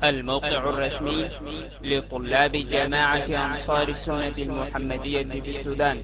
الموقع الرسمي لطلاب جامعة أنصار السنة المحمدية بالسودان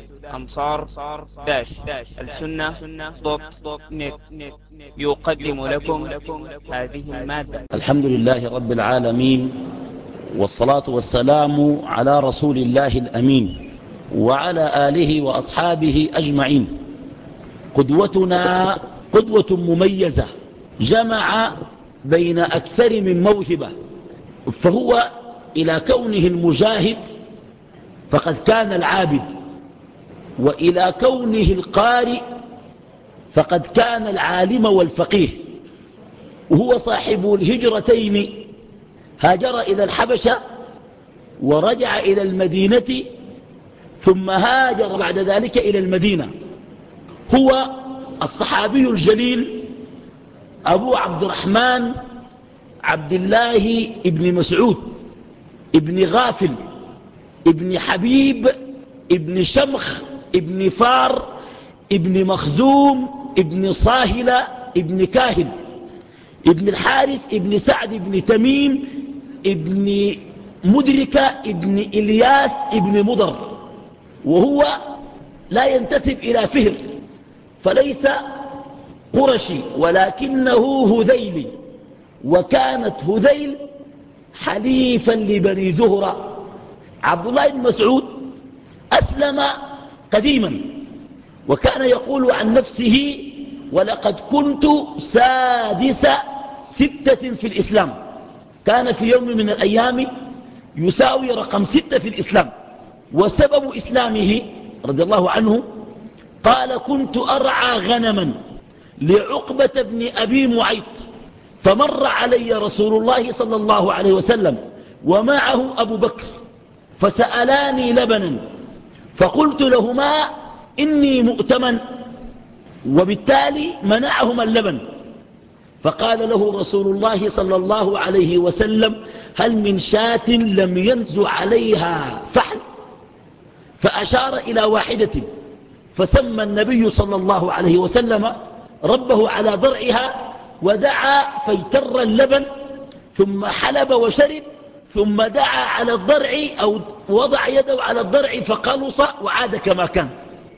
أنصار-السنة.net يقدم لكم هذه المادة. الحمد لله رب العالمين، والصلاة والسلام على رسول الله الأمين وعلى آله وأصحابه أجمعين. قدوتنا قدوة مميزة، جمع بين أكثر من موهبة، فهو إلى كونه المجاهد فقد كان العابد، وإلى كونه القارئ فقد كان العالم والفقيه. وهو صاحب الهجرتين، هاجر إلى الحبشة ورجع إلى المدينة، ثم هاجر بعد ذلك إلى المدينة. هو الصحابي الجليل أبو عبد الرحمن عبد الله ابن مسعود ابن غافل ابن حبيب ابن شمخ ابن فار ابن مخزوم ابن صاهلة ابن كاهل ابن الحارث ابن سعد ابن تميم ابن مدركة ابن إلياس ابن مضر. وهو لا ينتسب إلى فهر، فليس قرشي ولكنه هذيلي، وكانت هذيل حليفا لبني زهرة. عبد الله بن مسعود أسلم قديما، وكان يقول عن نفسه: ولقد كنت سادس 6 في الإسلام. كان في يوم من الأيام يساوي رقم 6 في الإسلام. وسبب إسلامه رضي الله عنه قال: كنت أرعى غنما لعقبة بن أبي معيط، فمر علي رسول الله صلى الله عليه وسلم ومعه أبو بكر، فسألاني لبنا، فقلت لهما إني مؤتمن، وبالتالي منعهما اللبن. فقال له رسول الله صلى الله عليه وسلم: هل من شاة لم ينزع عليها فحل؟ فأشار إلى واحدة، فسمى النبي صلى الله عليه وسلم ربه على ضرعها، ودعا فيتر اللبن، ثم حلب وشرب، ثم دعا على الضرع أو وضع يده على الضرع فقلص وعاد كما كان.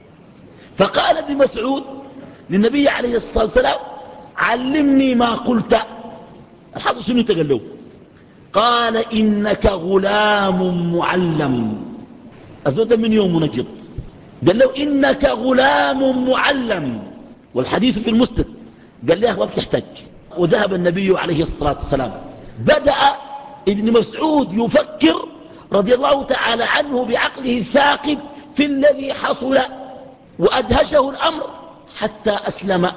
فقال ابن مسعود للنبي عليه الصلاة والسلام: علمني ما قلت. الحصل شنو تقال له؟ قال: إنك غلام معلم. أزود من يوم منجد، قال له: إنك غلام معلم. والحديث في المسند. قال له: ما بتحتاج. وذهب النبي عليه الصلاة والسلام. بدأ ابن مسعود يفكر رضي الله تعالى عنه بعقله الثاقب في الذي حصل، وأدهشه الأمر حتى أسلم.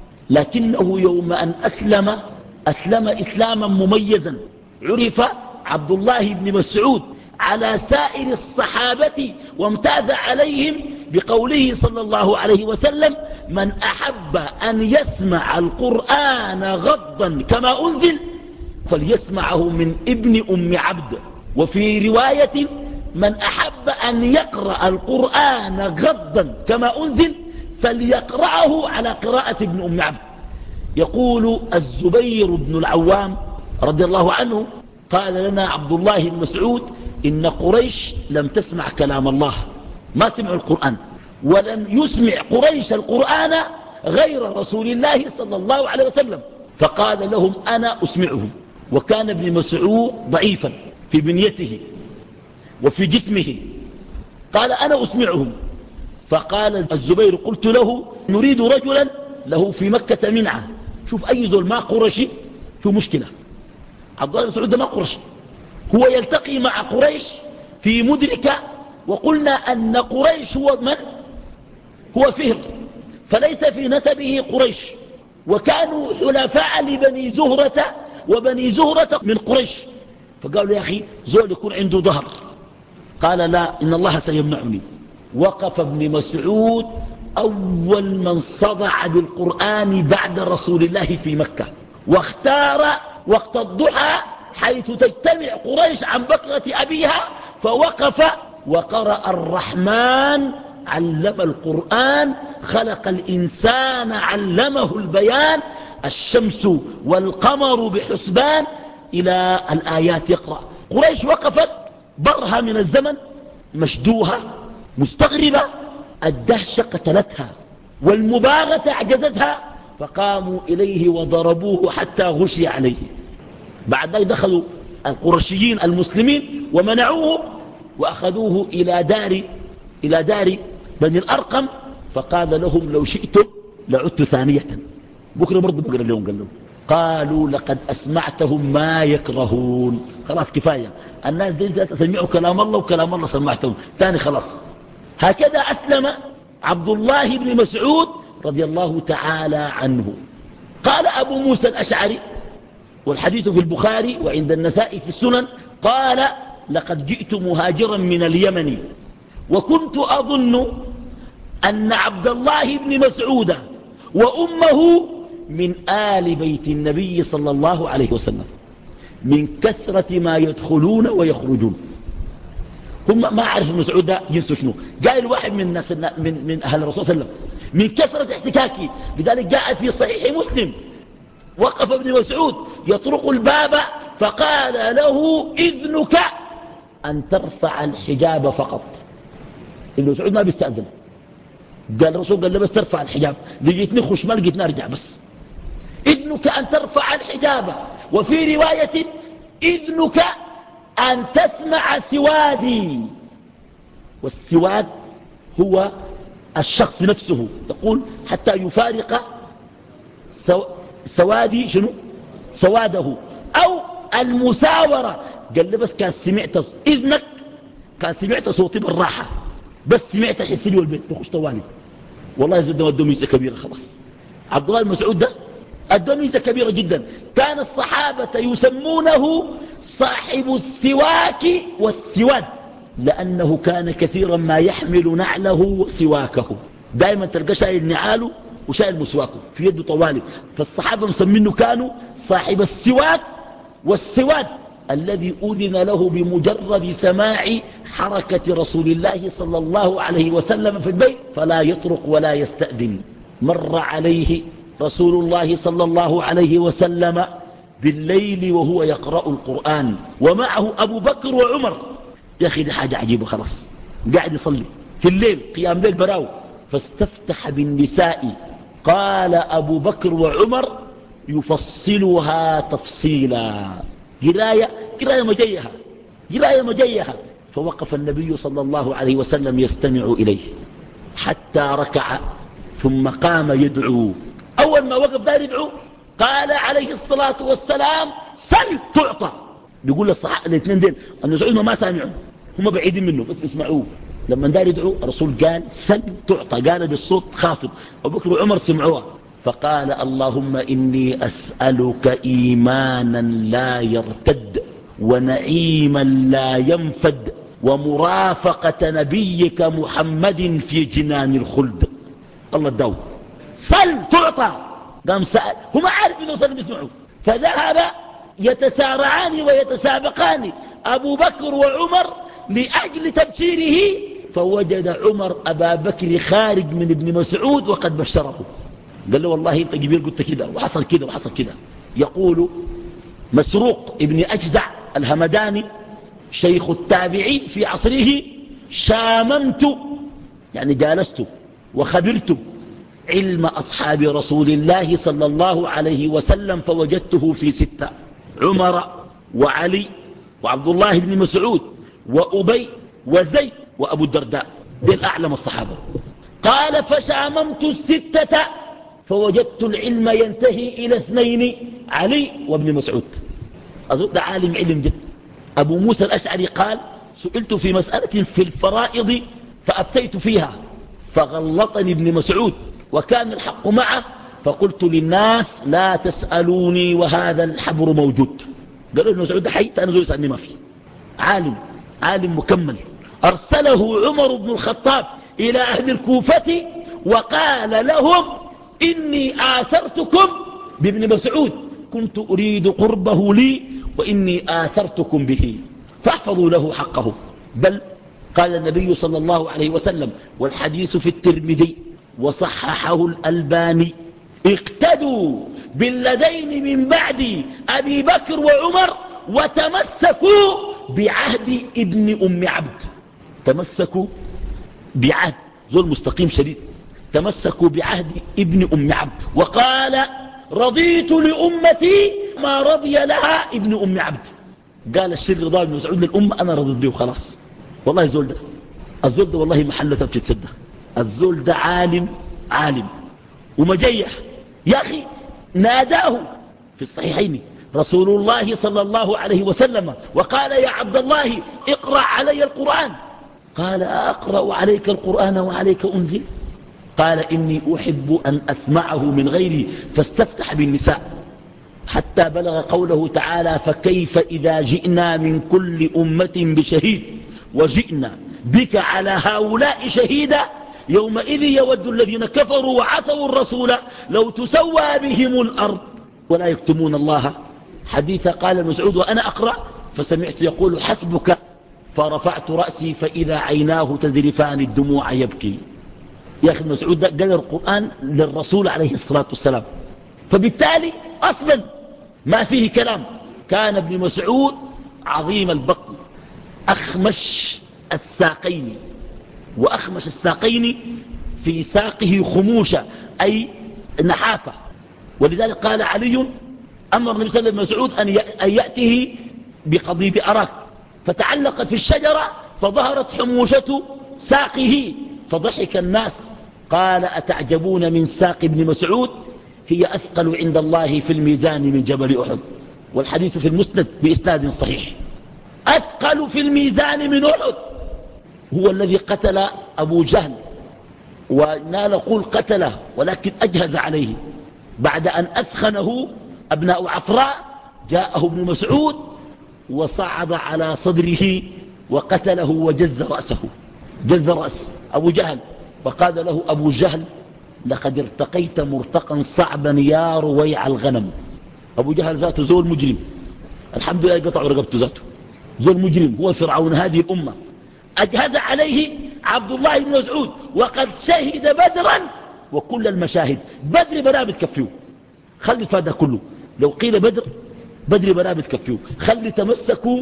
لكنه يوم أن أسلم إسلاما مميزا. عرف عبد الله بن مسعود على سائر الصحابة، وامتاز عليهم بقوله صلى الله عليه وسلم: من أحب أن يسمع القرآن غضا كما أنزل فليسمعه من ابن أم عبد. وفي رواية: من أحب أن يقرأ القرآن غضا كما أنزل فليقرأه على قراءة ابن أم عبد. يقول الزبير بن العوام رضي الله عنه: قال لنا عبد الله بن مسعود: إن قريش لم تسمع كلام الله، ما سمعوا القرآن، ولم يسمع قريش القرآن غير رسول الله صلى الله عليه وسلم. فقال لهم: أنا أسمعهم. وكان ابن مسعود ضعيفا في بنيته وفي جسمه. قال: أنا أسمعهم. فقال الزبير: قلت له: نريد رجلا له في مكة منعة. شوف أي زول ما قرشي في مشكلة. عبد الله بن مسعود ما قرشي، هو يلتقي مع قريش في مدركة. وقلنا أن قريش هو من؟ هو فهر، فليس في نسبه قريش. وكانوا حلفاء لبني زهرة، وبني زهرة من قريش. فقالوا: يا أخي زول يكون عنده ظهر. قال: لا، إن الله سيمنعني. وقف ابن مسعود أول من صدع بالقرآن بعد رسول الله في مكة، واختار وقت الضحى حيث تجتمع قريش عن بكرة أبيها، فوقف وقرأ: الرحمن علم القرآن، خلق الإنسان علمه البيان، الشمس والقمر بحسبان، إلى الآيات يقرأ. قريش وقفت برها من الزمن مشدوها مستغربة، الدهشة قتلتها والمباغة أعجزتها، فقاموا إليه وضربوه حتى غشي عليه. بعد ذلك دخلوا القرشيين المسلمين ومنعوه وأخذوه إلى دار بني الأرقم، فقال لهم لو شئتم لعدت ثانية. بكرة برضو بقرأ لهم قال لهم قالوا لقد أسمعتهم ما يكرهون. خلاص كفاية، الناس دي تسمعوا كلام الله وكلام الله سمعتهم تاني خلاص. هكذا أسلم عبد الله بن مسعود رضي الله تعالى عنه. قال أبو موسى الأشعري، والحديث في البخاري وعند النساء في السنن، قال لقد جئت مهاجرا من اليمن وكنت أظن أن عبد الله بن مسعود وأمه من آل بيت النبي صلى الله عليه وسلم من كثرة ما يدخلون ويخرجون. هم ما عرف مسعود ده جنسه شنو. قال الواحد من الناس من أهل الرسول صلى الله عليه وسلم من كثرة احتكاكي. لذلك جاء في صحيح مسلم وقف ابن مسعود يطرق الباب فقال له إذنك أن ترفع الحجاب فقط. ابن مسعود ما بيستأذن. قال الرسول قال له بس ترفع الحجاب، لقيتني خش ما لقيتني أرجع بس. إذنك أن ترفع الحجاب، وفي رواية إذنك أن تسمع سوادي. والسواد هو الشخص نفسه، يقول حتى يفارق سوادي شنو سواده أو المساورة. قال لي بس كان سمعت إذنك كان سمعت صوتي بالراحة، بس سمعت حسيني والبيت تخش طوالي. والله يزود ودوا ميزة كبيرة خلاص. عبد الله بن مسعود ده ادوا ميزة كبيرة جدا. كان الصحابة يسمونه صاحب السواك والسواد، لأنه كان كثيرا ما يحمل نعله وسواكه. دائما تلقى شايل نعاله وشايل مسواكه في يده طوالي. فالصحابة مسمينه كانوا صاحب السواك والسواد، الذي أذن له بمجرد سماع حركة رسول الله صلى الله عليه وسلم في البيت فلا يطرق ولا يستأذن. مر عليه رسول الله صلى الله عليه وسلم بالليل وهو يقرأ القرآن ومعه أبو بكر وعمر. يا أخي دي حاجة عجيبة خلاص. قاعد يصلي في الليل قيام ليل براو، فاستفتح بالنساء. قال أبو بكر وعمر يفصلها تفصيلا، قراية مجيها. فوقف النبي صلى الله عليه وسلم يستمع إليه حتى ركع ثم قام يدعو. أول ما وقف دار يدعو قال عليه الصلاة والسلام سل تعطى. بيقول للصحابة الاثنين دين أن سعود ما سامعوا، هم بعيدين منه بس بيسمعوه. لما دار يدعو الرسول قال سل تعطى، قال بالصوت خافض. أبو بكر وعمر سمعوها فقال اللهم إني أسألك إيمانا لا يرتد ونعيما لا ينفد ومرافقة نبيك محمد في جنان الخلد. الله الدو سل تعطى. قام سأل، هم عارف انه صلوا بيسمعوا، فذهب يتسارعان ويتسابقان أبو بكر وعمر لأجل تبشيره، فوجد عمر أبا بكر خارج من ابن مسعود وقد بشره. قال له والله انت جبير قلت كده وحصل كده وحصل كده. يقول مسروق ابن أجدع الهمداني شيخ التابعي في عصره شاممت يعني جالست وخبرت علم أصحاب رسول الله صلى الله عليه وسلم فوجدته في 6: عمر وعلي وعبد الله بن مسعود وأبي وزيد وأبو الدرداء، دين أعلم الصحابة. قال فشاممت 6 فوجدت العلم ينتهي إلى 2: علي وابن مسعود. أظن ده عالم علم جد. أبو موسى الأشعري قال سئلت في مسألة في الفرائض فأفتيت فيها فغلطني ابن مسعود وكان الحق معه، فقلت للناس لا تسألوني وهذا الحبر موجود. قالوا ابن مسعود ده حي، أنا زول يسألني ما فيه. عالم مكمل. أرسله عمر بن الخطاب إلى أهل الكوفة وقال لهم إني آثرتكم بابن مسعود، كنت أريد قربه لي وإني آثرتكم به فاحفظوا له حقه. بل قال النبي صلى الله عليه وسلم والحديث في الترمذي وصححه الألباني اقتدوا بالذين من بعد أبي بكر وعمر وتمسكوا بعهد ابن أم عبد. تمسكوا بعهد زول مستقيم شديد، تمسكوا بعهد ابن أم عبد. وقال رضيت لأمتي ما رضي لها ابن أم عبد. قال الشر رضا بن مسعود للأمة أنا رضيت به وخلاص. والله الزول ده والله محله تبكي تصدق. الزول ده عالم ومجيح يا أخي. ناداه في الصحيحين رسول الله صلى الله عليه وسلم وقال يا عبد الله اقرأ علي القرآن. قال أقرأ عليك القرآن وعليك أنزل؟ قال إني أحب أن أسمعه من غيري فاستفتح بالنساء حتى بلغ قوله تعالى فكيف إذا جئنا من كل أمة بشهيد وجئنا بك على هؤلاء شهيدا يومئذ يود الذين كفروا وعصوا الرسول لو تسوى بهم الأرض ولا يكتمون الله حديثا. قال مسعود وأنا أقرأ فسمعت يقول حسبك فرفعت رأسي فإذا عيناه تذرفان الدموع يبكي. يا أخي مسعود ده قال القرآن للرسول عليه الصلاة والسلام، فبالتالي أصلا ما فيه كلام. كان ابن مسعود عظيم البطن أخمش الساقين، وأخمش الساقين في ساقه خموشة أي نحافة. ولذلك قال علي أمر النبي صلى الله عليه وسلم مسعود أن يأته بقضيب أراك فتعلقت في الشجرة فظهرت حموشة ساقه فضحك الناس. قال أتعجبون من ساق ابن مسعود هي أثقل عند الله في الميزان من جبل أحد. والحديث في المسند بإسناد صحيح. أثقل في الميزان من أحد. هو الذي قتل أبو جهل ولا نقول قتله ولكن أجهز عليه بعد أن أثخنه أبناء عفراء. جاءه ابن مسعود وصعد على صدره وقتله وجز رأسه، جز رأس أبو جهل. وقال له أبو جهل لقد ارتقيت مرتقا صعبا يا رويع الغنم. أبو جهل ذاته زول مجرم، الحمد لله قطعوا رقبته ذاته، زول مجرم هو فرعون هذه الأمة. أجهز عليه عبد الله بن مسعود وقد شهد بدرا وكل المشاهد. بدر بلا بتكفيه، خلي فاده كله. لو قيل بدر بلا بتكفيه. خلي تمسكوا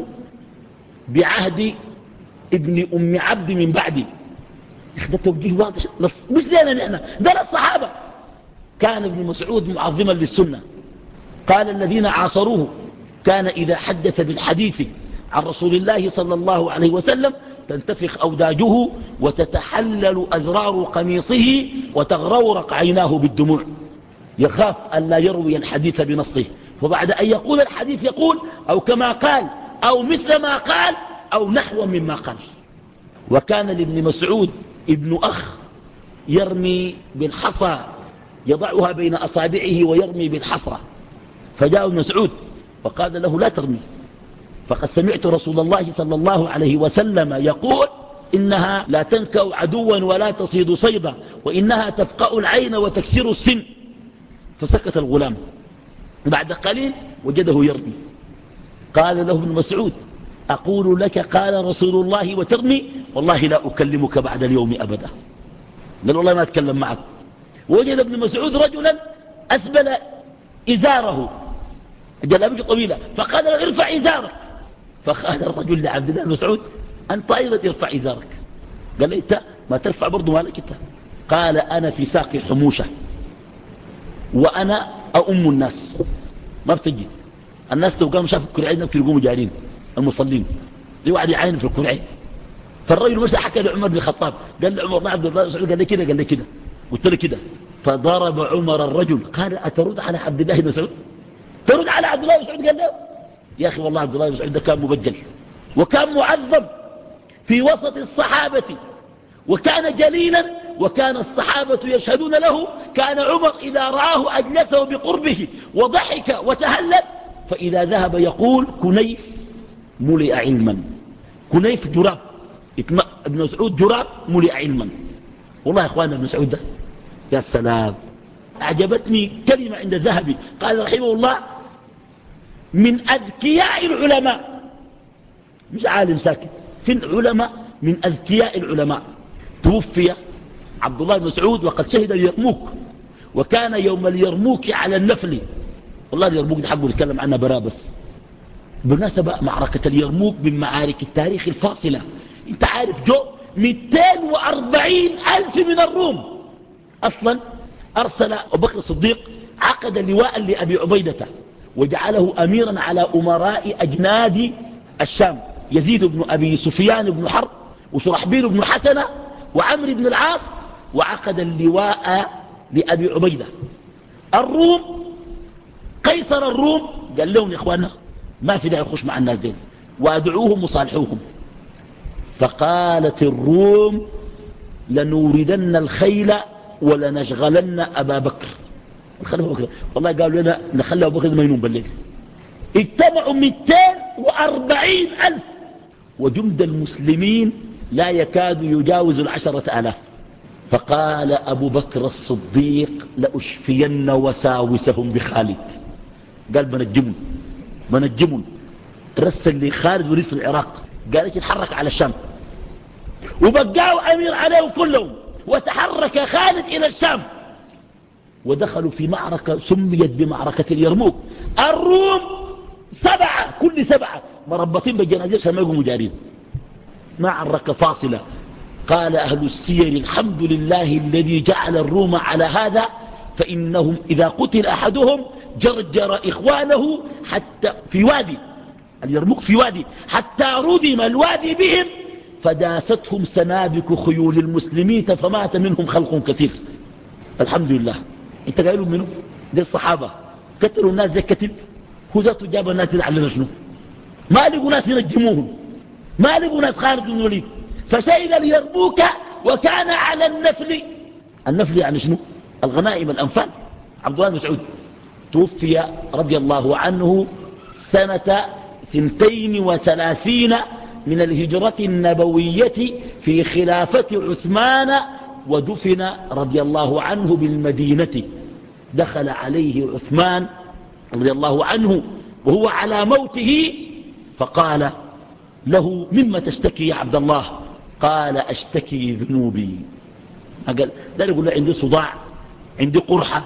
بعهد ابن أم عبد من بعدي. ده توجيه واضح مش لنا نحن، ده للصحابة. كان ابن مسعود معظما للسنة. قال الذين عاصروه كان إذا حدث بالحديث عن رسول الله صلى الله عليه وسلم تنتفخ أوداجه وتتحلل أزرار قميصه وتغرورق عيناه بالدموع، يخاف أن لا يروي الحديث بنصه. وبعد أن يقول الحديث يقول أو كما قال أو مثل ما قال أو نحو مما قال. وكان لابن مسعود ابن أخ يرمي بالحصى، يضعها بين أصابعه ويرمي بالحصى. فجاء ابن مسعود وقال له لا ترمي، فقد سمعت رسول الله صلى الله عليه وسلم يقول إنها لا تنكأ عدوا ولا تصيد صيدا وإنها تفقأ العين وتكسر السن. فسكت الغلام. بعد قليل وجده يرمي. قال له ابن مسعود أقول لك قال رسول الله وترمي؟ والله لا أكلمك بعد اليوم أبدا. قال والله ما أتكلم معك. وجد ابن مسعود رجلا أسبل إزاره جلابته طويلة فقال له ارفع إزارك. فقال الرجل لعبد الله بن مسعود أنت أيضا ارفع إزارك. قال له أنت ما ترفع برضو مالك أنت. قال أنا في ساقي حموشة وأنا أؤم الناس. ما بتجي الناس لو قاموا شافوا الكرعين نبكي يقوموا جارين المصلين لي واحد يعاين في الكرعين. فالرجل مسا حكى لعمر بن الخطاب قال لعمر ما عبد الله مسعود قال لي كده قال لي كده قلت له كده. فضرب عمر الرجل قال أترد على عبد الله بن مسعود؟ ترد على عبد الله بن مسعود؟ قال له يا أخي والله عبد الله بن مسعود ده كان مبجل وكان معذب في وسط الصحابة وكان جليلا وكان الصحابة يشهدون له. كان عمر إذا رآه أجلسه بقربه وضحك وتهلل فإذا ذهب يقول كنيف ملئ علما. كنيف جراب، ابن مسعود جراب ملئ علما. والله يا إخوانا ابن مسعود ده يا سلام. أعجبتني كلمة عند الذهبي قال رحمه الله من أذكياء العلماء، مش عالم ساكت، في العلماء من أذكياء العلماء. توفي عبد الله بن مسعود وقد شهد اليرموك وكان يوم اليرموك على النفل والله اليرموك دي حقه نتكلم عنها برا بس. بالمناسبة معركة اليرموك من معارك التاريخ الفاصلة. انت عارف جو 240 ألف من الروم. أصلا أرسل أبو بكر الصديق عقد لواء لأبي عبيدة وجعله أميرا على أمراء أجناد الشام، يزيد بن أبي سفيان بن حرب وشرحبيل بن حسنة وعمر بن العاص، وعقد اللواء لأبي عبيدة. الروم قيصر الروم قال لهم يا إخوانا ما في داعي يخش مع الناس دين وادعوهم وصالحوهم. فقالت الروم لنوردن الخيل ولنشغلن أبا بكر. والله قالوا لنا نخلي أبو بكر مجنون بالليل. اجتمعوا 240 ألف وجند المسلمين لا يكاد يجاوز 10,000. فقال أبو بكر الصديق لأشفين وساوسهم بخالد. قال بنجمون رسل لخالد وريد في العراق، قال يتحرك على الشام وبقاوا أمير عليهم كلهم، وتحرك خالد إلى الشام ودخلوا في معركة سميت بمعركة اليرموك. الروم 7 كل 7 مربطين بالجنازير عشان ما يقوموا جارين. معركة فاصلة. قال أهل السير الحمد لله الذي جعل الروم على هذا، فإنهم إذا قتل أحدهم جرجر إخوانه حتى في وادي اليرموك في وادي حتى ردم الوادي بهم فداستهم سنابك خيول المسلمين فمات منهم خلق كثير. الحمد لله. انت قايلوا منه دي الصحابة قتلوا الناس زي كتل، هو ذاته جاب الناس دي على شنو؟ ما لقوا ناس ينجموهم، ما لقوا ناس خالد بن الوليد، فشهد اليرموك وكان على النفل. النفل يعني شنو؟ الغنائم الأنفال. عبد الله بن مسعود توفي رضي الله عنه سنة 32 من الهجرة النبوية في خلافة عثمان، ودفن رضي الله عنه بالمدينة. دخل عليه عثمان رضي الله عنه وهو على موته فقال له مما تشتكي يا عبد الله؟ قال أشتكي ذنوبي. قال لا يقول له عندي صداع، عندي قرحة،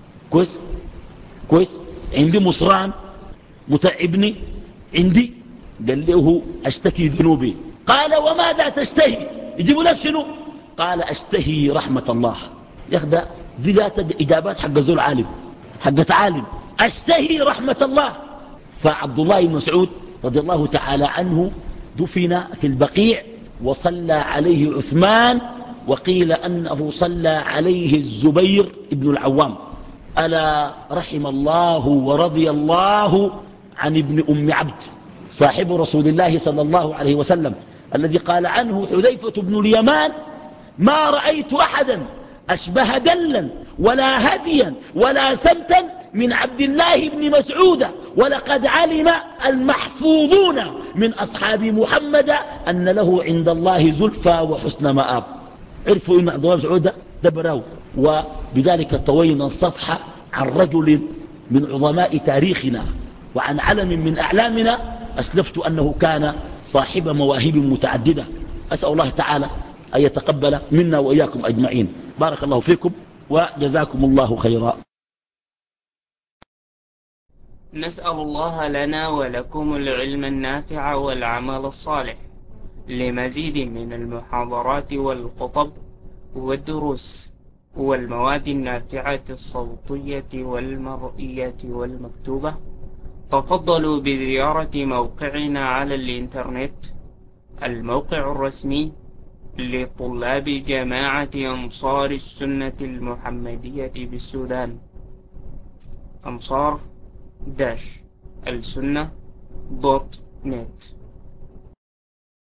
كويس عندي مصران متعبني عندي. قال له أشتكي ذنوبي. قال وماذا تشتهي؟ يجيبوا لك شنو؟ قال أشتهي رحمة الله. ياخذ دي ذات إجابات حق زول عالم، حق عالم. أشتهي رحمة الله. فعبد الله بن مسعود رضي الله تعالى عنه دفن في البقيع وصلى عليه عثمان، وقيل أنه صلى عليه الزبير بن العوام. ألا رحم الله ورضي الله عن ابن أم عبد صاحب رسول الله صلى الله عليه وسلم الذي قال عنه حذيفة بن اليمان ما رأيت أحدا أشبه دلا ولا هديا ولا سمتا من عبد الله بن مسعود، ولقد علم المحفوظون من أصحاب محمد أن له عند الله زلفى وحسن مآب. عرفوا إن عبد الله بن مسعود ده براو. وبذلك طوينا الصفحة عن رجل من عظماء تاريخنا وعن علم من أعلامنا أسلفت أنه كان صاحب مواهب متعددة. أسأل الله تعالى أن يتقبل منا وإياكم أجمعين. بارك الله فيكم وجزاكم الله خيرا. نسأل الله لنا ولكم العلم النافع والعمل الصالح. لمزيد من المحاضرات والخطب والدروس والمواد النافعة الصوتية والمرئية والمكتوبة، تفضلوا بزيارة موقعنا على الإنترنت. الموقع الرسمي لطلاب جماعة أنصار السنة المحمدية بالسودان، أنصار-السنة.net.